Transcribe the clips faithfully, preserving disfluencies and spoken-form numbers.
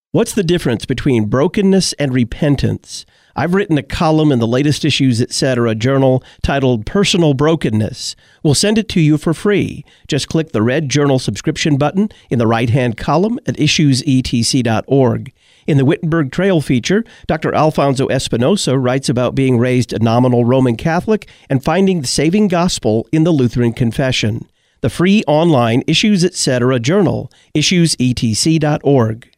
What's the difference between brokenness and repentance? I've written a column in the latest Issues Etc. journal titled Personal Brokenness. We'll send it to you for free. Just click the red journal subscription button in the right-hand column at issues e t c dot org. In the Wittenberg Trail feature, Doctor Alfonso Espinosa writes about being raised a nominal Roman Catholic and finding the saving gospel in the Lutheran Confession. The free online Issues Etc. journal, issues e t c dot org.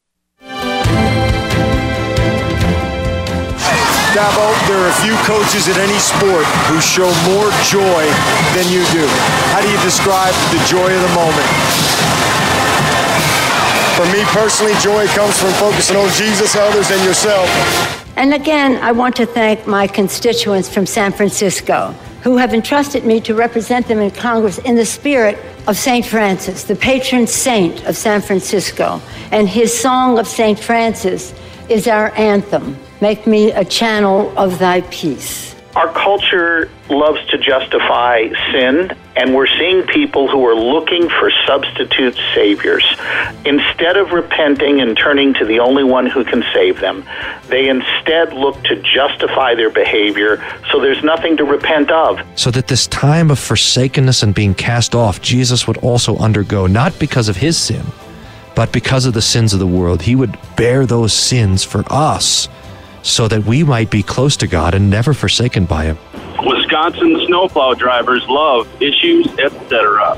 Dabo, there are a few coaches in any sport who show more joy than you do. How do you describe the joy of the moment? For me personally, joy comes from focusing on Jesus, others, and yourself. And again, I want to thank my constituents from San Francisco who have entrusted me to represent them in Congress in the spirit of Saint Francis, the patron saint of San Francisco. And his song of Saint Francis is our anthem. Make me a channel of thy peace. Our culture loves to justify sin, and we're seeing people who are looking for substitute saviors. Instead of repenting and turning to the only one who can save them, they instead look to justify their behavior, so there's nothing to repent of. So that this time of forsakenness and being cast off, Jesus would also undergo, not because of his sin, but because of the sins of the world. He would bear those sins for us, so that we might be close to God and never forsaken by him. Wisconsin snowplow drivers love Issues Etc.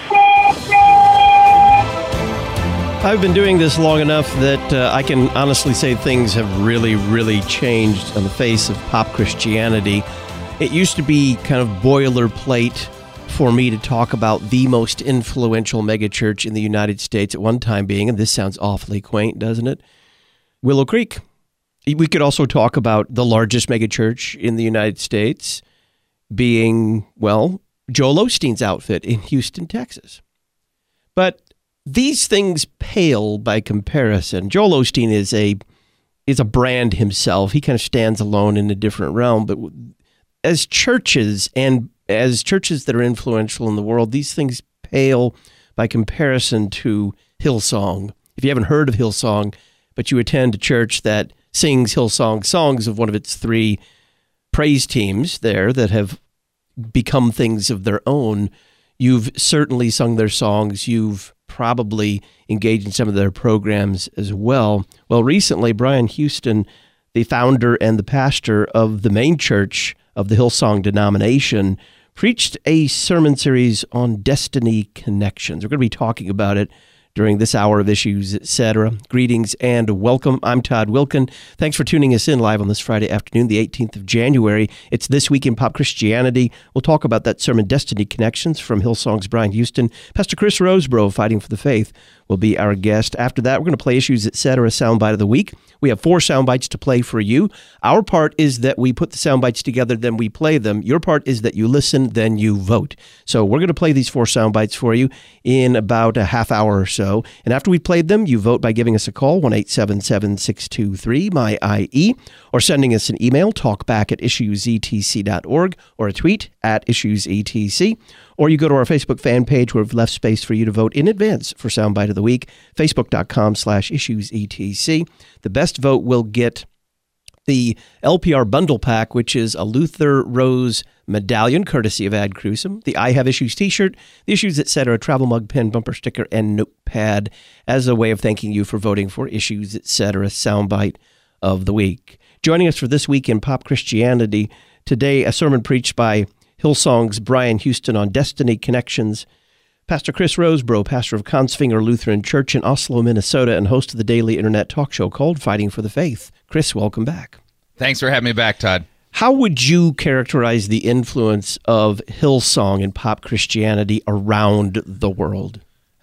I've been doing this long enough that uh, I can honestly say things have really, really changed on the face of pop Christianity. It used to be kind of boilerplate for me to talk about the most influential megachurch in the United States at one time being, and this sounds awfully quaint, doesn't it? Willow Creek. We could also talk about the largest megachurch in the United States being, well, Joel Osteen's outfit in Houston, Texas. But these things pale by comparison. Joel Osteen is a is a brand himself. He kind of stands alone in a different realm. But as churches and as churches that are influential in the world, these things pale by comparison to Hillsong. If you haven't heard of Hillsong, but you attend a church that sings Hillsong songs of one of its three praise teams there that have become things of their own, you've certainly sung their songs. You've probably engaged in some of their programs as well. Well, recently, Brian Houston, the founder and the pastor of the main church of the Hillsong denomination, preached a sermon series on Destiny Connections. We're going to be talking about it during this hour of Issues Etc. Greetings and welcome. I'm Todd Wilken. Thanks for tuning us in live on this Friday afternoon, the eighteenth of January. It's This Week in Pop Christianity. We'll talk about that sermon, Destiny Connections, from Hillsong's Brian Houston. Pastor Chris Rosebrough, Fighting for the Faith, will be our guest. After that, we're going to play Issues Etc. Soundbite of the Week. We have four sound bites to play for you. Our part is that we put the sound bites together, then we play them. Your part is that you listen, then you vote. So we're going to play these four sound bites for you in about a half hour or so. And after we've played them, you vote by giving us a call, one eight seven seven, six two three, M Y I E, or sending us an email, talkback at issues e t c dot org, or a tweet at issues e t c. Or you go to our Facebook fan page where we've left space for you to vote in advance for Soundbite of the Week, facebook.com slash issuesetc. The best vote will get the L P R Bundle Pack, which is a Luther Rose medallion, courtesy of Ad Crucem, the I Have Issues t-shirt, the Issues Etc. travel mug, pen, bumper sticker, and notepad as a way of thanking you for voting for Issues Etc. Soundbite of the Week. Joining us for This Week in Pop Christianity today, a sermon preached by Hillsong's Brian Houston on Destiny Connections, Pastor Chris Rosebrough, pastor of Consfinger Lutheran Church in Oslo, Minnesota, and host of the daily internet talk show called Fighting for the Faith. Chris, welcome back. Thanks for having me back, Todd. How would you characterize the influence of Hillsong in pop Christianity around the world?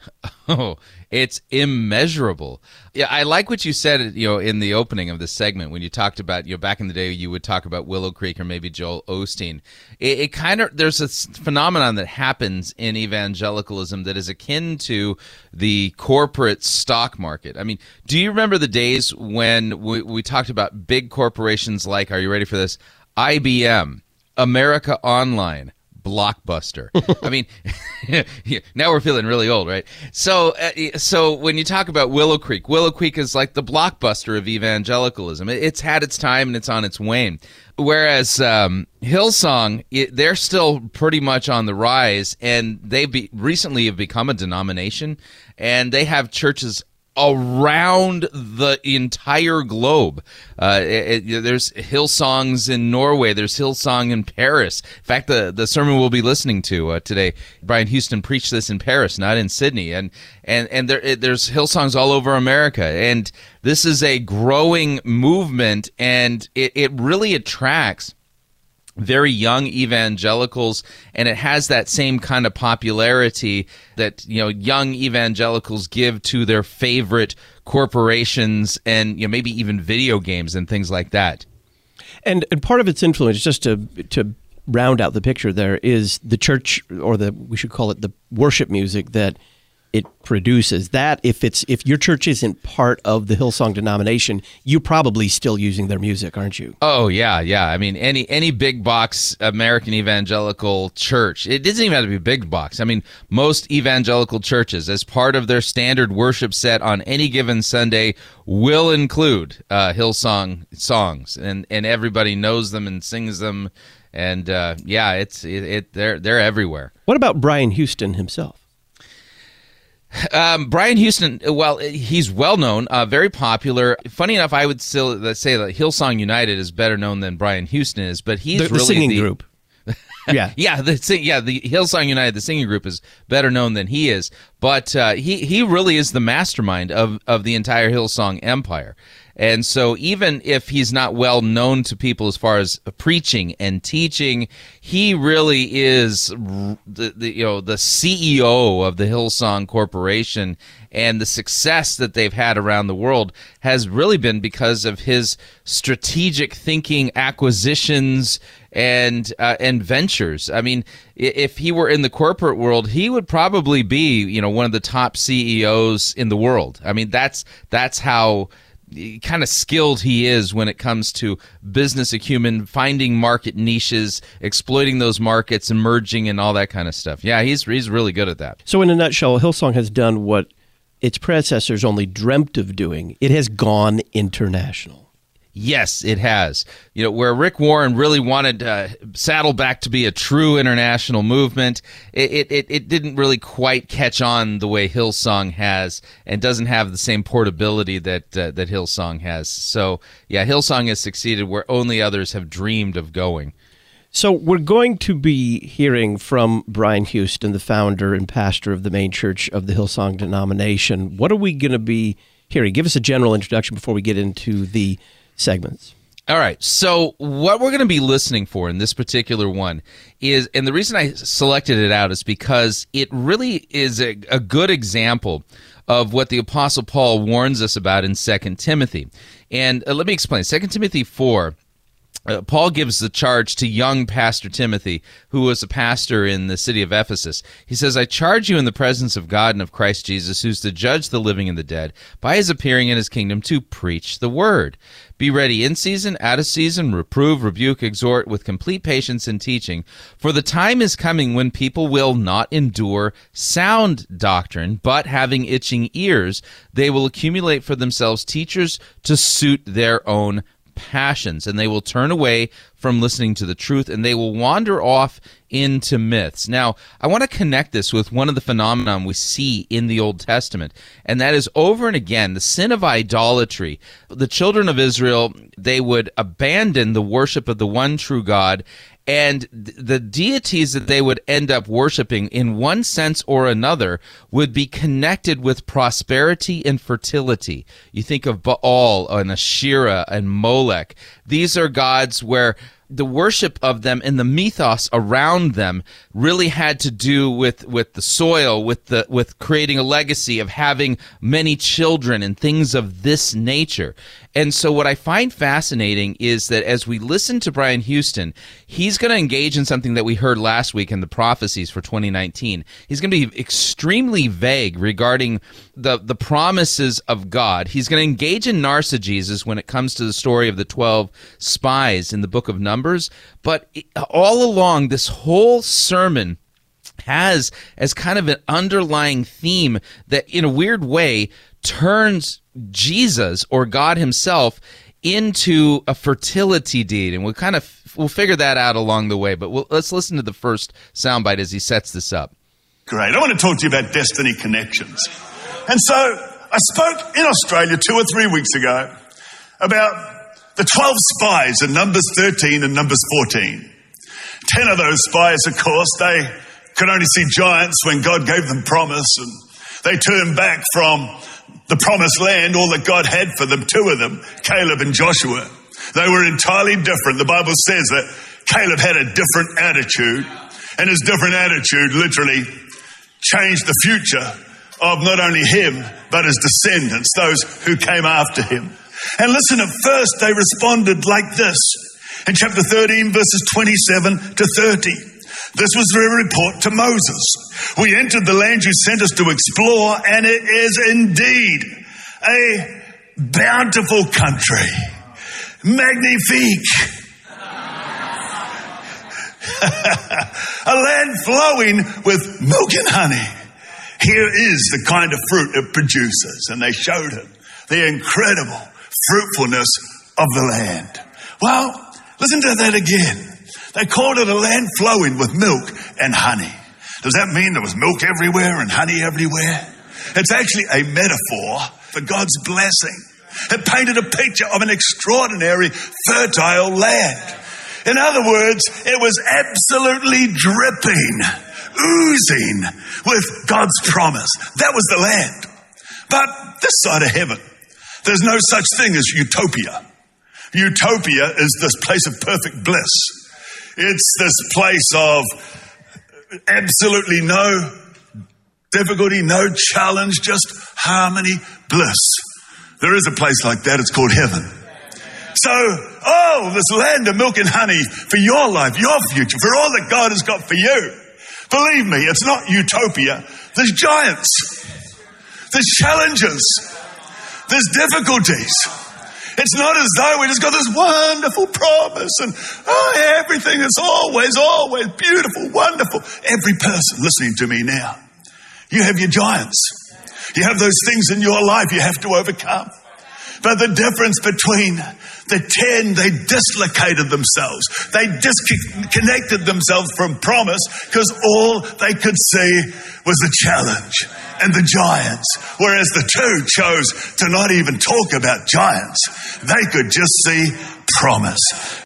Oh, it's immeasurable. Yeah, I like what you said, you know, in the opening of this segment when you talked about, you know, back in the day you would talk about Willow Creek or maybe Joel Osteen. It, it kind of, there's a phenomenon that happens in evangelicalism that is akin to the corporate stock market. I mean, do you remember the days when we, we talked about big corporations like, are you ready for this? I B M, America Online, blockbuster. I mean, now we're feeling really old, right? So, uh, so when you talk about Willow Creek, Willow Creek is like the blockbuster of evangelicalism. It's had its time and it's on its wane. Whereas um, Hillsong, it, they're still pretty much on the rise, and they be, recently have become a denomination, and they have churches around the entire globe. Uh, it, it, there's Hillsongs in Norway. There's Hillsong in Paris. In fact, the, the sermon we'll be listening to uh, today, Brian Houston preached this in Paris, not in Sydney. And and and there it, there's Hillsongs all over America. And this is a growing movement, and it, it really attracts very young evangelicals, and it has that same kind of popularity that, you know, young evangelicals give to their favorite corporations and, you know, maybe even video games and things like that. And and part of its influence, just to to round out the picture there, is the church, or the we should call it the worship music that it produces. That if it's if your church isn't part of the Hillsong denomination, you're probably still using their music, aren't you? Oh yeah, yeah. I mean, any any big box American evangelical church, it doesn't even have to be big box. I mean, most evangelical churches, as part of their standard worship set on any given Sunday, will include uh, Hillsong songs, and and everybody knows them and sings them, and uh, yeah, it's it, it they're they're everywhere. What about Brian Houston himself? Um, Brian Houston, well, he's well known, uh, very popular. Funny enough, I would still say that Hillsong United is better known than Brian Houston is, but he's the, the really singing the, group. Yeah, yeah, the yeah the Hillsong United, the singing group, is better known than he is. But uh, he he really is the mastermind of of the entire Hillsong empire. And so even if he's not well known to people as far as preaching and teaching, he really is the, the you know the C E O of the Hillsong Corporation, and the success that they've had around the world has really been because of his strategic thinking, acquisitions, and uh, and ventures. I mean, if he were in the corporate world, he would probably be, you know, one of the top C E Os in the world. I mean, that's that's how kind of skilled he is when it comes to business acumen, finding market niches, exploiting those markets, emerging, and all that kind of stuff. Yeah, he's he's really good at that. So in a nutshell, Hillsong has done what its predecessors only dreamt of doing. It has gone international. Yes, it has. You know, where Rick Warren really wanted uh, Saddleback to be a true international movement, it, it it didn't really quite catch on the way Hillsong has, and doesn't have the same portability that uh, that Hillsong has. So, yeah, Hillsong has succeeded where only others have dreamed of going. So we're going to be hearing from Brian Houston, the founder and pastor of the main church of the Hillsong denomination. What are we going to be hearing? Give us a general introduction before we get into the segments. All right. So what we're going to be listening for in this particular one is, and the reason I selected it out is because it really is a, a good example of what the Apostle Paul warns us about in Second Timothy. And uh, let me explain. Second Timothy four, Uh, Paul gives the charge to young Pastor Timothy, who was a pastor in the city of Ephesus. He says, I charge you in the presence of God and of Christ Jesus, who's to judge the living and the dead, by his appearing in his kingdom, to preach the word. Be ready in season, out of season, reprove, rebuke, exhort with complete patience and teaching. For the time is coming when people will not endure sound doctrine, but having itching ears, they will accumulate for themselves teachers to suit their own passions, and they will turn away from listening to the truth, and they will wander off into myths. Now, I want to connect this with one of the phenomena we see in the Old Testament, and that is over and again the sin of idolatry. The children of Israel, they would abandon the worship of the one true God, and the deities that they would end up worshiping in one sense or another would be connected with prosperity and fertility. You think of Baal and Asherah and Molech. These are gods where the worship of them and the mythos around them really had to do with, with the soil, with the with creating a legacy of having many children and things of this nature. And so what I find fascinating is that as we listen to Brian Houston, he's going to engage in something that we heard last week in the prophecies for twenty nineteen. He's going to be extremely vague regarding the, the promises of God. He's going to engage in narcigesis when it comes to the story of the twelve spies in the book of Numbers. Numbers, but it, all along this whole sermon has as kind of an underlying theme that in a weird way turns Jesus or God himself into a fertility deed, and we'll kind of we'll figure that out along the way. But we'll, let's listen to the first soundbite as he sets this up. Great. I want to talk to you about destiny connections. And so I spoke in Australia two or three weeks ago about the twelve spies in Numbers thirteen and Numbers fourteen. Ten of those spies, of course, they could only see giants when God gave them promise, and they turned back from the promised land, all that God had for them, two of them, Caleb and Joshua. They were entirely different. The Bible says that Caleb had a different attitude, and his different attitude literally changed the future of not only him, but his descendants, those who came after him. And listen, at first they responded like this. In chapter thirteen, verses twenty-seven to thirty. This was their report to Moses. We entered the land you sent us to explore, and it is indeed a bountiful country. Magnifique. A land flowing with milk and honey. Here is the kind of fruit it produces. And they showed him the incredible fruitfulness of the land. Well, listen to that again. They called it a land flowing with milk and honey. Does that mean there was milk everywhere and honey everywhere? It's actually a metaphor for God's blessing. It painted a picture of an extraordinary, fertile land. In other words, it was absolutely dripping, oozing with God's promise. That was the land. But this side of heaven, there's no such thing as utopia. Utopia is this place of perfect bliss. It's this place of absolutely no difficulty, no challenge, just harmony, bliss. There is a place like that. It's called heaven. So, oh, this land of milk and honey for your life, your future, for all that God has got for you. Believe me, it's not utopia. There's giants. There's challenges. There's difficulties. It's not as though we just got this wonderful promise and oh, everything is always, always beautiful, wonderful. Every person listening to me now, you have your giants. You have those things in your life you have to overcome. But the difference between the ten, they dislocated themselves. They disconnected themselves from promise because all they could see was the challenge and the giants. Whereas the two chose to not even talk about giants. They could just see promise.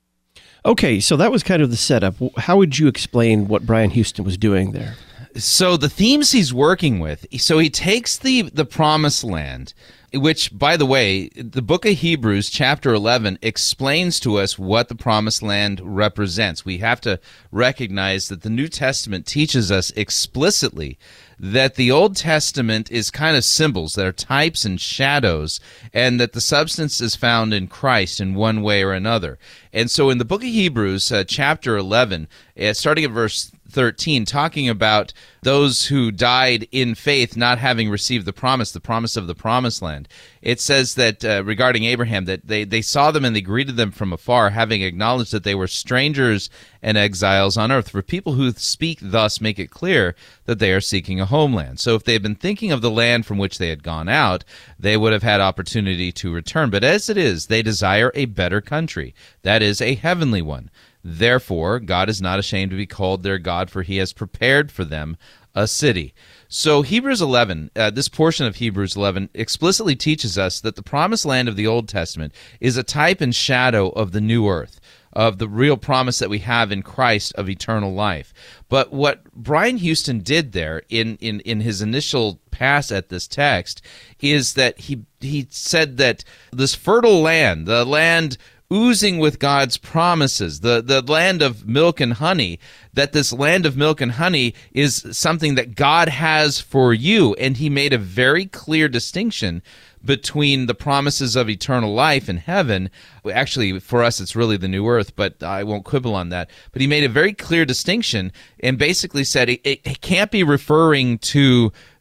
Okay, so that was kind of the setup. How would you explain what Brian Houston was doing there? So the themes he's working with, so he takes the, the promised land, which, by the way, the book of Hebrews, chapter eleven, explains to us what the promised land represents. We have to recognize that the New Testament teaches us explicitly that the Old Testament is kind of symbols that are types and shadows, and that the substance is found in Christ in one way or another. And so in the book of Hebrews, uh, chapter eleven, uh, starting at verse thirteen, talking about those who died in faith not having received the promise, the promise of the promised land. It says that uh, regarding Abraham, that they, they saw them and they greeted them from afar, having acknowledged that they were strangers and exiles on earth. For people who speak thus make it clear that they are seeking a homeland. So if they had been thinking of the land from which they had gone out, they would have had opportunity to return. But as it is, they desire a better country, that is, a heavenly one. Therefore, God is not ashamed to be called their God, for he has prepared for them a city. So Hebrews eleven, uh, this portion of Hebrews eleven explicitly teaches us that the promised land of the Old Testament is a type and shadow of the new earth, of the real promise that we have in Christ of eternal life. But what Brian Houston did there in, in, in his initial pass at this text is that he he said that this fertile land, the land oozing with God's promises, the, the land of milk and honey, that this land of milk and honey is something that God has for you. And he made a very clear distinction between the promises of eternal life in heaven. Actually, for us, it's really the new earth, but I won't quibble on that. But he made a very clear distinction and basically said it, it can't be referring to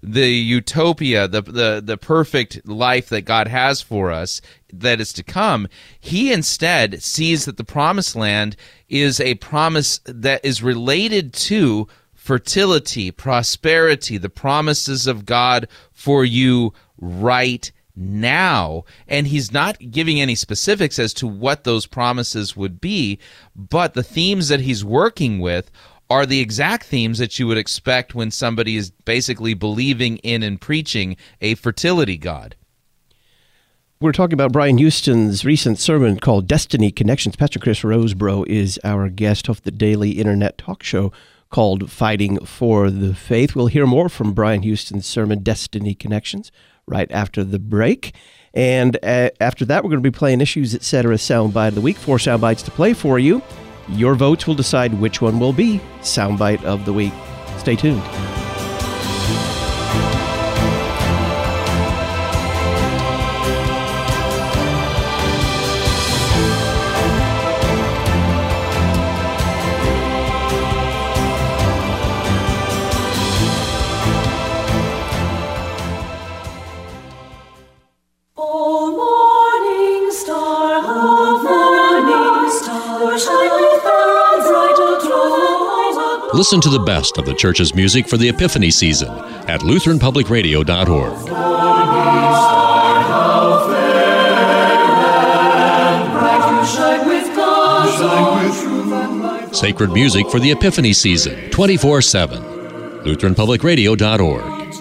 the utopia, the, the the perfect life that God has for us that is to come. He instead sees that the promised land is a promise that is related to fertility, prosperity, the promises of God for you right now. And he's not giving any specifics as to what those promises would be, but the themes that he's working with are the exact themes that you would expect when somebody is basically believing in and preaching a fertility God. We're talking about Brian Houston's recent sermon called Destiny Connections. Pastor Chris Rosebrough is our guest of the daily internet talk show called Fighting for the Faith. We'll hear more from Brian Houston's sermon, Destiny Connections, right after the break. And uh, after that, we're going to be playing Issues, et cetera. Soundbite of the week. Four soundbites to play for you. Your votes will decide which one will be Soundbite of the Week. Stay tuned. Listen to the best of the church's music for the Epiphany season at Lutheran Public Radio dot org. Sacred music for the Epiphany season, twenty-four seven. Lutheran Public Radio dot org.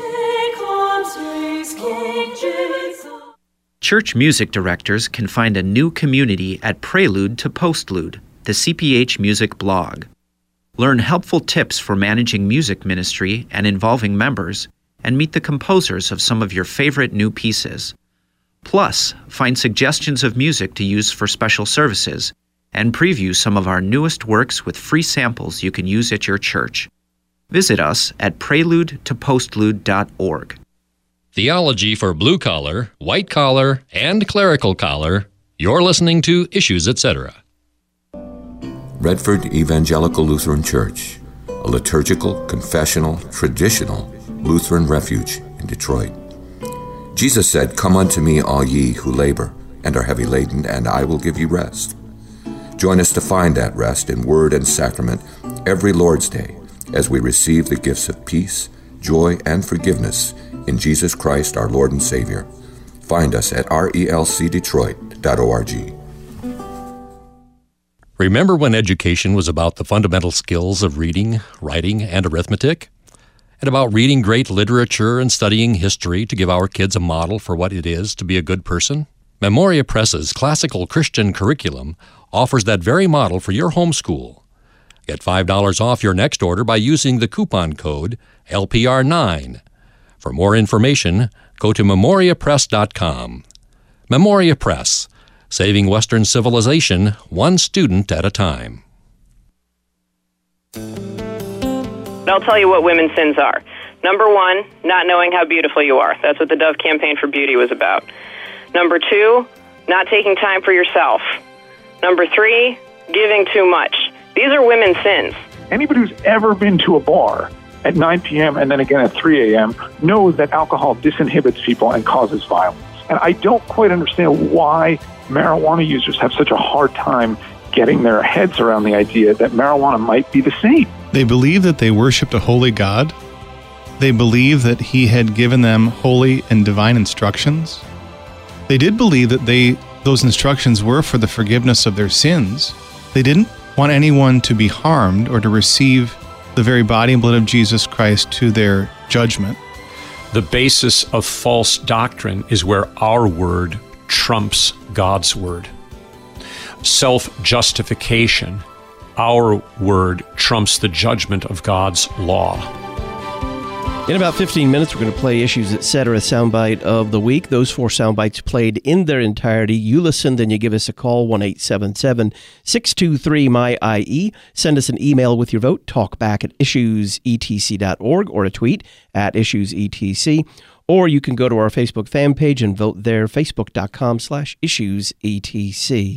Church music directors can find a new community at Prelude to Postlude, the C P H Music blog. Learn helpful tips for managing music ministry and involving members, and meet the composers of some of your favorite new pieces. Plus, find suggestions of music to use for special services, and preview some of our newest works with free samples you can use at your church. Visit us at prelude to postlude dot org. Theology for blue collar, white collar, and clerical collar. You're listening to Issues, et cetera. Redford Evangelical Lutheran Church, a liturgical, confessional, traditional Lutheran refuge in Detroit. Jesus said, "Come unto me, all ye who labor and are heavy laden, and I will give you rest." Join us to find that rest in word and sacrament every Lord's Day as we receive the gifts of peace, joy, and forgiveness in Jesus Christ, our Lord and Savior. Find us at R E L C Detroit dot org. Remember when education was about the fundamental skills of reading, writing, and arithmetic? And about reading great literature and studying history to give our kids a model for what it is to be a good person? Memoria Press's classical Christian curriculum offers that very model for your homeschool. Get five dollars off your next order by using the coupon code L P R nine. For more information, go to memoria press dot com. Memoria Press, saving Western civilization one student at a time. I'll tell you what women's sins are. Number one, not knowing how beautiful you are. That's what the Dove Campaign for Beauty was about. Number two, not taking time for yourself. Number three, giving too much. These are women's sins. Anybody who's ever been to a bar at nine p.m. and then again at three a.m. knows that alcohol disinhibits people and causes violence. And I don't quite understand why marijuana users have such a hard time getting their heads around the idea that marijuana might be the same. They believe that they worshiped a holy God. They believe that he had given them holy and divine instructions. They did believe that they those instructions were for the forgiveness of their sins. They didn't want anyone to be harmed or to receive the very body and blood of Jesus Christ to their judgment. The basis of false doctrine is where our word trumps God's word. Self-justification, our word trumps the judgment of God's law. In about fifteen minutes, we're going to play Issues, et cetera. Soundbite of the week. Those four soundbites played in their entirety. You listen, then you give us a call, one eight seven seven, six two three, M Y I E. Send us an email with your vote, talkback at issues e t c dot org, or a tweet at issues e t c. Or you can go to our Facebook fan page and vote there, facebook dot com slash issues e t c.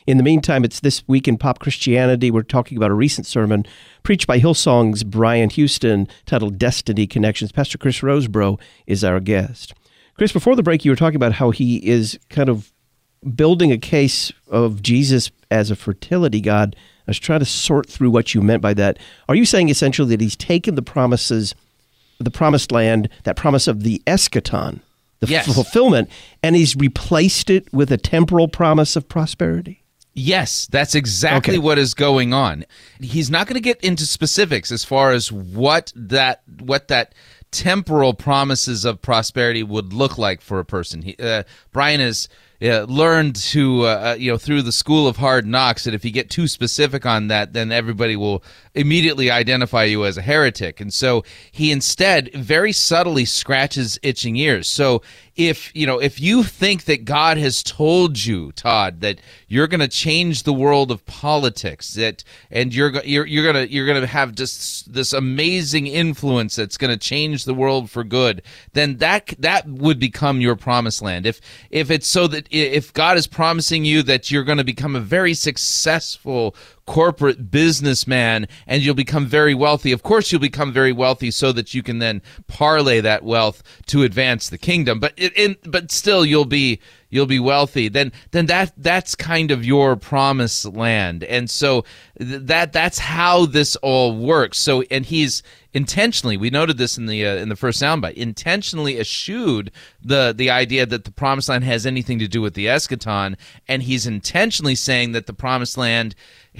In the meantime, it's This Week in Pop Christianity. We're talking about a recent sermon preached by Hillsong's Brian Houston titled Destiny Connections. Pastor Chris Rosebrough is our guest. Chris, before the break, you were talking about how he is kind of building a case of Jesus as a fertility God. I was trying to sort through what you meant by that. Are you saying essentially that he's taken the promises, the promised land, that promise of the eschaton, the yes. fulfillment, and he's replaced it with a temporal promise of prosperity? Yes, that's exactly okay. what is going on. He's not going to get into specifics as far as what that what that temporal promises of prosperity would look like for a person. He, uh, Brian has uh, learned to, uh, you know, through the school of hard knocks, that if you get too specific on that, then everybody will immediately identify you as a heretic. And so he instead very subtly scratches itching ears. So if, you know, if you think that God has told you, Todd, that you're going to change the world of politics, that and you're you're you're going to you're going to have just this amazing influence that's going to change the world for good, then that that would become your promised land. If if it's so that if God is promising you that you're going to become a very successful corporate businessman and you'll become very wealthy, of course you'll become very wealthy so that you can then parlay that wealth to advance the kingdom. But it, in, but still you'll be you'll be wealthy. Then then that that's kind of your promised land. And so that that's how this all works. So and he's intentionally, we noted this in the uh, in the first soundbite, intentionally eschewed the the idea that the promised land has anything to do with the eschaton, and he's intentionally saying that the promised land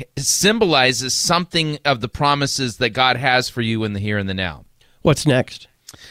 symbolizes something of the promises that God has for you in the here and the now. What's next?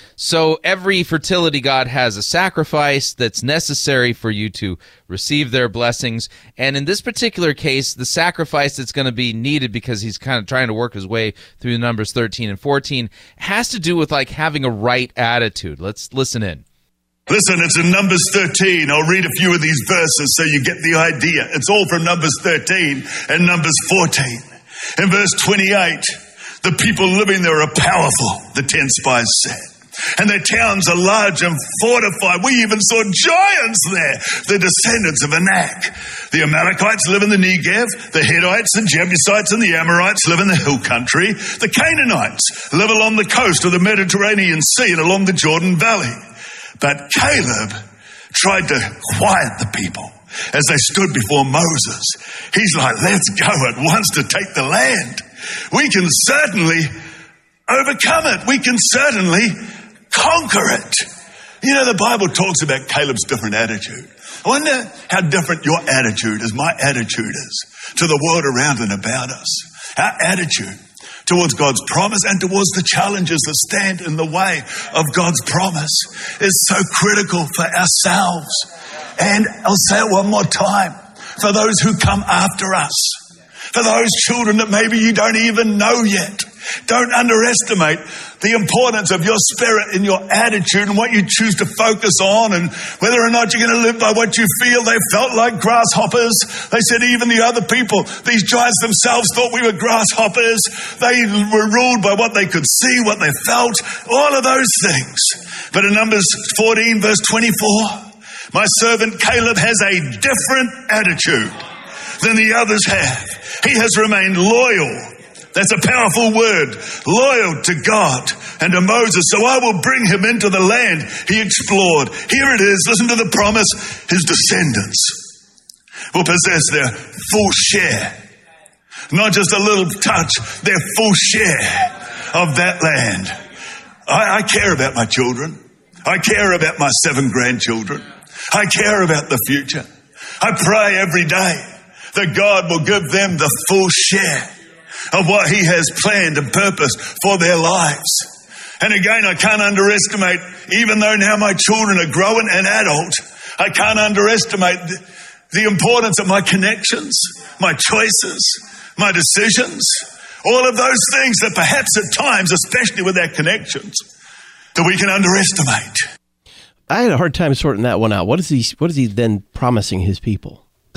So every fertility god has a sacrifice that's necessary for you to receive their blessings. And in this particular case, the sacrifice that's going to be needed, because he's kind of trying to work his way through Numbers thirteen and fourteen, has to do with like having a right attitude. Let's listen in. Listen, it's in Numbers thirteen. I'll read a few of these verses so you get the idea. It's all from Numbers thirteen and Numbers fourteen. In verse twenty-eight, the people living there are powerful, the ten spies said. And their towns are large and fortified. We even saw giants there, the descendants of Anak. The Amalekites live in the Negev. The Hittites and Jebusites and the Amorites live in the hill country. The Canaanites live along the coast of the Mediterranean Sea and along the Jordan Valley. But Caleb tried to quiet the people as they stood before Moses. He's like, let's go at once to take the land. We can certainly overcome it. We can certainly conquer it. You know, the Bible talks about Caleb's different attitude. I wonder how different your attitude is, my attitude is, to the world around and about us. Our attitude towards God's promise and towards the challenges that stand in the way of God's promise is so critical for ourselves. And I'll say it one more time, for those who come after us, for those children that maybe you don't even know yet. Don't underestimate the importance of your spirit and your attitude and what you choose to focus on, and whether or not you're going to live by what you feel. They felt like grasshoppers. They said even the other people, these giants themselves, thought we were grasshoppers. They were ruled by what they could see, what they felt, all of those things. But in Numbers fourteen, verse twenty-four, my servant Caleb has a different attitude than the others have. He has remained loyal. That's a powerful word. Loyal to God and to Moses. So I will bring him into the land he explored. Here it is. Listen to the promise. His descendants will possess their full share. Not just a little touch, their full share of that land. I, I care about my children. I care about my seven grandchildren. I care about the future. I pray every day that God will give them the full share of what he has planned and purposed for their lives. And again, I can't underestimate, even though now my children are growing and adult, I can't underestimate the, the importance of my connections, my choices, my decisions, all of those things that perhaps at times, especially with our connections, that we can underestimate. I had a hard time sorting that one out. What is he, what is he then promising his people?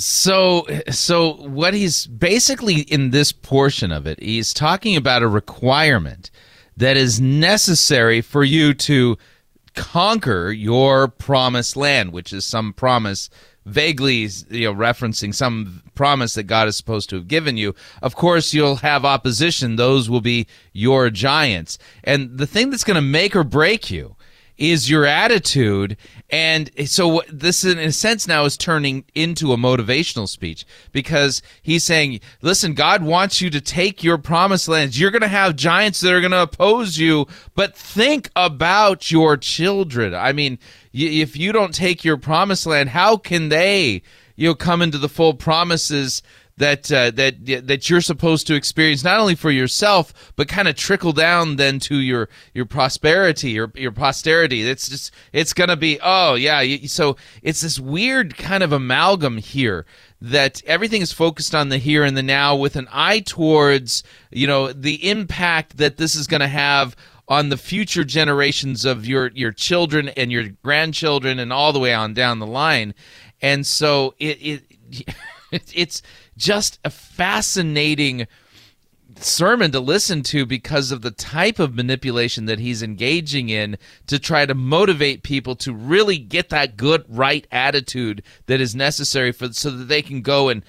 So, so what he's basically in this portion of it, he's talking about a requirement that is necessary for you to conquer your promised land, which is some promise vaguely, you know, referencing some promise that God is supposed to have given you. Of course, you'll have opposition. Those will be your giants. And the thing that's going to make or break you is your attitude. And so this, in a sense, now is turning into a motivational speech, because he's saying, listen, God wants you to take your promised lands. You're going to have giants that are going to oppose you, but think about your children. I mean, if you don't take your promised land, how can they, you know, come into the full promises that uh, that that you're supposed to experience, not only for yourself, but kind of trickle down then to your your prosperity, your your posterity. It's just it's going to be, oh yeah. So it's this weird kind of amalgam here that everything is focused on the here and the now, with an eye towards, you know, the impact that this is going to have on the future generations of your your children and your grandchildren and all the way on down the line. And so it it it's just a fascinating sermon to listen to, because of the type of manipulation that he's engaging in to try to motivate people to really get that good, right attitude that is necessary for so that they can go and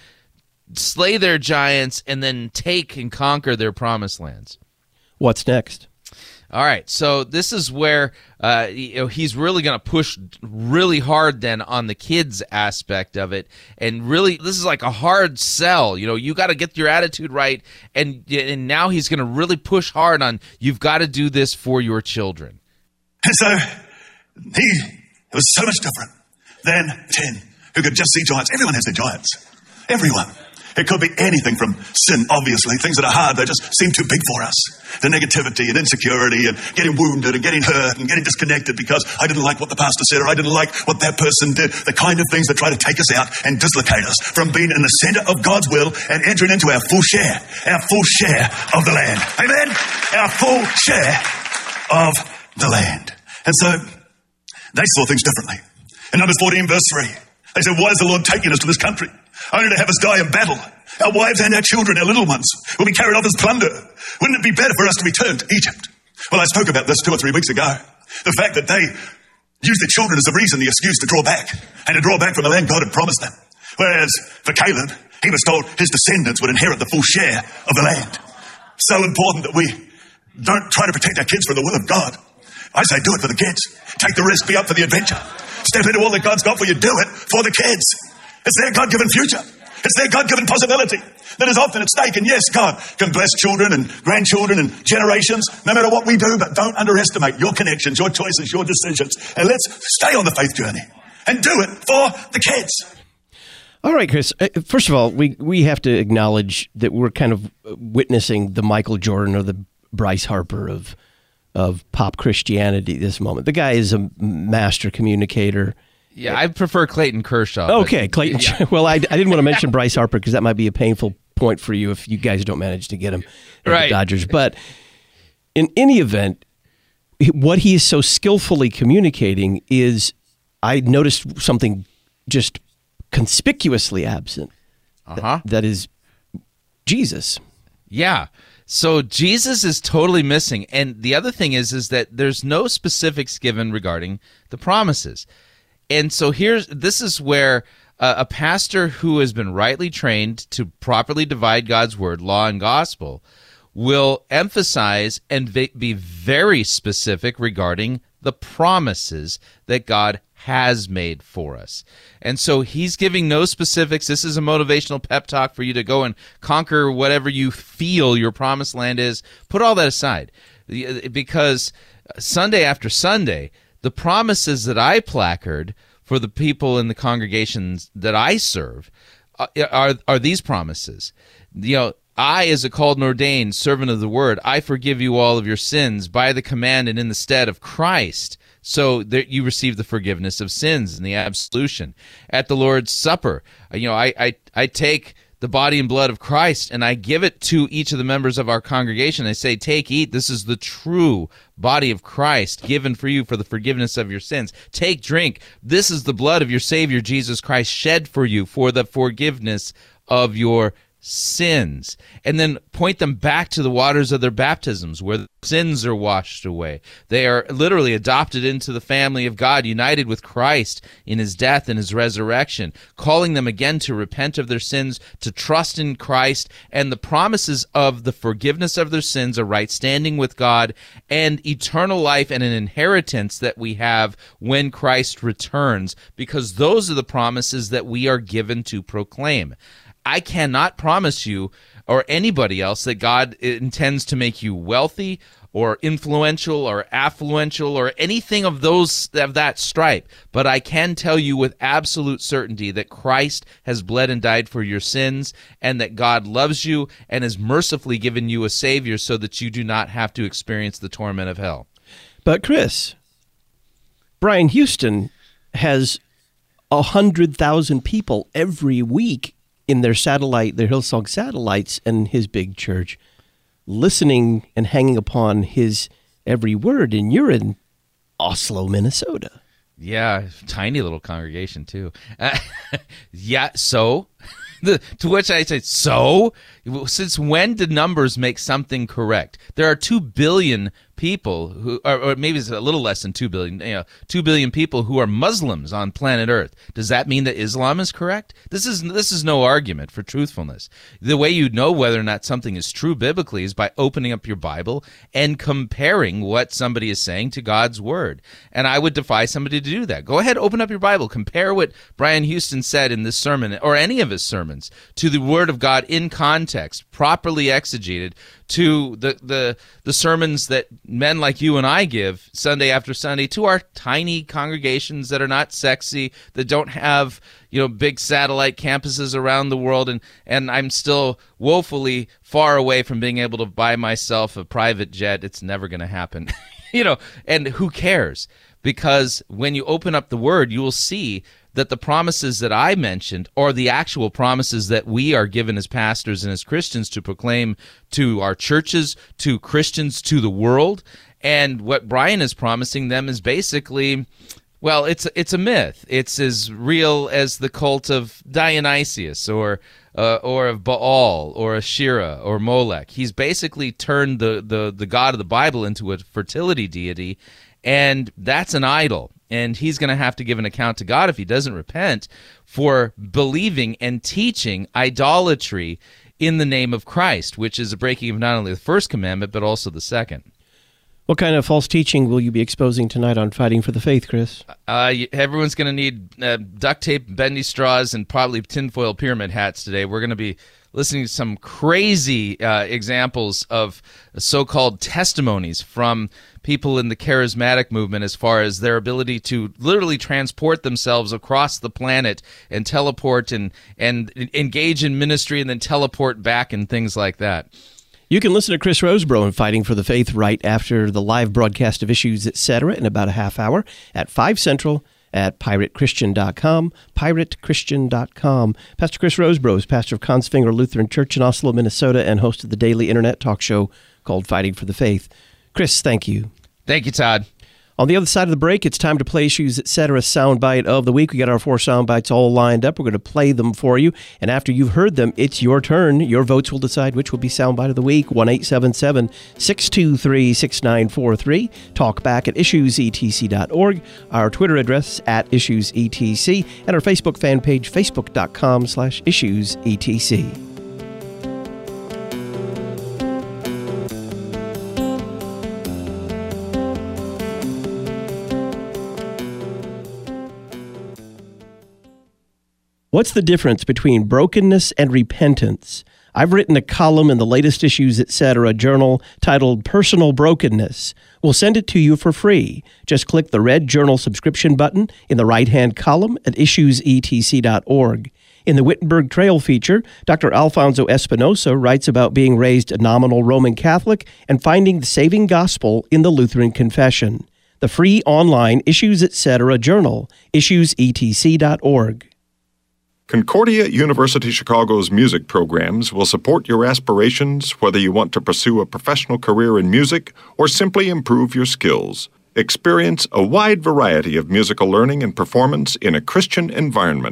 slay their giants and then take and conquer their promised lands. What's next? All right, so this is where uh, you know, he's really going to push really hard then on the kids aspect of it, and really this is like a hard sell. You know, you got to get your attitude right, and and now he's going to really push hard on you've got to do this for your children. And so he was so much different than ten who could just see giants. Everyone has their giants. Everyone. It could be anything from sin, obviously, things that are hard, they just seem too big for us. The negativity and insecurity and getting wounded and getting hurt and getting disconnected because I didn't like what the pastor said or I didn't like what that person did. The kind of things that try to take us out and dislocate us from being in the center of God's will and entering into our full share, our full share of the land. Amen? Our full share of the land. And so they saw things differently. In Numbers fourteen, verse three, they said, why is the Lord taking us to this country? Only to have us die in battle. Our wives and our children, our little ones, will be carried off as plunder. Wouldn't it be better for us to return to Egypt? Well, I spoke about this two or three weeks ago. The fact that they used their children as the reason, the excuse to draw back, and to draw back from the land God had promised them. Whereas for Caleb, he was told his descendants would inherit the full share of the land. So important that we don't try to protect our kids from the will of God. I say do it for the kids. Take the risk, be up for the adventure. Step into all that God's got for you. Do it for the kids. It's their God-given future. It's their God-given possibility that is often at stake. And yes, God can bless children and grandchildren and generations, no matter what we do, but don't underestimate your connections, your choices, your decisions. And let's stay on the faith journey and do it for the kids. All right, Chris. First of all, we, we have to acknowledge that we're kind of witnessing the Michael Jordan or the Bryce Harper of of pop Christianity this moment. The guy is a master communicator. Yeah, I prefer Clayton Kershaw. Okay, Clayton. Yeah. Well, I, I didn't want to mention Bryce Harper because that might be a painful point for you if you guys don't manage to get him at right. the Dodgers. But in any event, what he is so skillfully communicating is, I noticed something just conspicuously absent. Uh-huh. That, that is Jesus. Yeah. So Jesus is totally missing. And the other thing is, is that there's no specifics given regarding the promises. And so here's this is where uh, a pastor who has been rightly trained to properly divide God's word, law and gospel, will emphasize and be very specific regarding the promises that God has made for us. And so he's giving no specifics. This is a motivational pep talk for you to go and conquer whatever you feel your promised land is. Put all that aside, because Sunday after Sunday, the promises that I placard for the people in the congregations that I serve are, are, are these promises. You know, I, as a called and ordained servant of the word, I forgive you all of your sins by the command and in the stead of Christ, so that you receive the forgiveness of sins and the absolution. At the Lord's Supper, you know, I, I, I take the body and blood of Christ, and I give it to each of the members of our congregation. I say, take, eat. This is the true body of Christ given for you for the forgiveness of your sins. Take, drink. This is the blood of your Savior, Jesus Christ, shed for you for the forgiveness of your sins, and then point them back to the waters of their baptisms where the sins are washed away. They are literally adopted into the family of God, united with Christ in his death and his resurrection, calling them again to repent of their sins, to trust in Christ, and the promises of the forgiveness of their sins, a right standing with God, and eternal life and an inheritance that we have when Christ returns, because those are the promises that we are given to proclaim. I cannot promise you or anybody else that God intends to make you wealthy or influential or affluential or anything of those of that stripe, but I can tell you with absolute certainty that Christ has bled and died for your sins, and that God loves you and has mercifully given you a Savior so that you do not have to experience the torment of hell. But Chris, Brian Houston has a hundred thousand people every week in their satellite, their Hillsong satellites, and his big church, listening and hanging upon his every word. And you're in Oslo, Minnesota. Yeah, tiny little congregation too. Uh, yeah, so the, to which I say, so since when did numbers make something correct? There are two billion people who, or, or maybe it's a little less than two billion, you know, two billion people who are Muslims on planet Earth. Does that mean that Islam is correct? This is this is no argument for truthfulness. The way you know whether or not something is true biblically is by opening up your Bible and comparing what somebody is saying to God's word. And I would defy somebody to do that. Go ahead, open up your Bible, compare what Brian Houston said in this sermon or any of his sermons to the word of God in context, properly exegeted, to the the the sermons that men like you and I give Sunday after Sunday to our tiny congregations that are not sexy, that don't have, you know, big satellite campuses around the world, and and I'm still woefully far away from being able to buy myself a private jet. It's never going to happen. You know, and who cares? Because when you open up the word, you will see that the promises that I mentioned are the actual promises that we are given as pastors and as Christians to proclaim to our churches, to Christians, to the world. And what Brian is promising them is basically, well, it's it's a myth. It's as real as the cult of Dionysius or uh, or of Baal or Asherah or Molech. He's basically turned the, the, the God of the Bible into a fertility deity, and that's an idol. And he's going to have to give an account to God if he doesn't repent for believing and teaching idolatry in the name of Christ, which is a breaking of not only the first commandment, but also the second. What kind of false teaching will you be exposing tonight on Fighting for the Faith, Chris? Uh, everyone's going to need uh, duct tape, bendy straws, and probably tinfoil pyramid hats today. We're going to be listening to some crazy uh, examples of so-called testimonies from people in the charismatic movement as far as their ability to literally transport themselves across the planet and teleport and, and engage in ministry and then teleport back and things like that. You can listen to Chris Rosebrough in Fighting for the Faith right after the live broadcast of Issues, et cetera in about a half hour at five Central at pirate christian dot com, pirate christian dot com. Pastor Chris Rosebrough is pastor of Kongsvinger Lutheran Church in Oslo, Minnesota, and host of the daily internet talk show called Fighting for the Faith. Chris, thank you. Thank you, Todd. On the other side of the break, it's time to play Issues, et cetera soundbite of the week. We got our four soundbites all lined up. We're going to play them for you. And after you've heard them, it's your turn. Your votes will decide which will be soundbite of the week. one eight seven seven, six two three, six nine four three. Talk back at issues e t c dot org. Our Twitter address at issues e t c. And our Facebook fan page, facebook dot com slash issues e t c. What's the difference between brokenness and repentance? I've written a column in the latest Issues, et cetera journal titled Personal Brokenness. We'll send it to you for free. Just click the red journal subscription button in the right-hand column at issues e t c dot org. In the Wittenberg Trail feature, Doctor Alfonso Espinosa writes about being raised a nominal Roman Catholic and finding the saving gospel in the Lutheran Confession. The free online Issues, et cetera journal, issues e t c dot org. Concordia University Chicago's music programs will support your aspirations whether you want to pursue a professional career in music or simply improve your skills. Experience a wide variety of musical learning and performance in a Christian environment.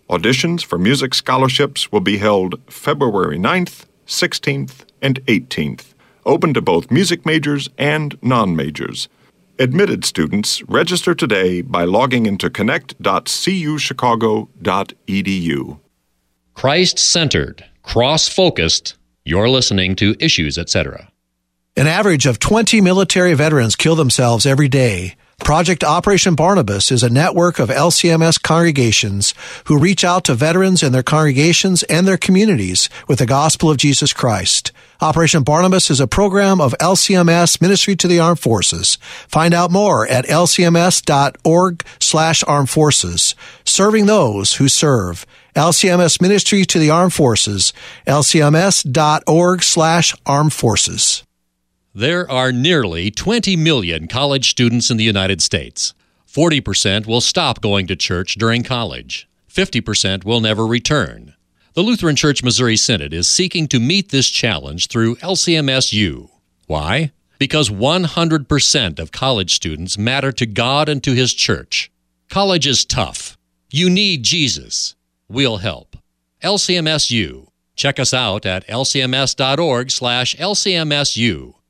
Auditions for music scholarships will be held February ninth, sixteenth, and eighteenth, open to both music majors and non-majors. Admitted students register today by logging into connect dot c u chicago dot e d u. Christ-centered, cross-focused, you're listening to Issues, et cetera. An average of twenty military veterans kill themselves every day. Project Operation Barnabas is a network of L C M S congregations who reach out to veterans and their congregations and their communities with the gospel of Jesus Christ. Operation Barnabas is a program of L C M S Ministry to the Armed Forces. Find out more at l c m s dot org slash armed forces. Serving those who serve. L C M S Ministry to the Armed Forces. l c m s dot org slash armed forces. There are nearly twenty million college students in the United States. forty percent will stop going to church during college. fifty percent will never return. The Lutheran Church Missouri Synod is seeking to meet this challenge through L C M S U. Why? Because one hundred percent of college students matter to God and to His church. College is tough. You need Jesus. We'll help. L C M S U. Check us out at l c m s dot org slash l c m s u.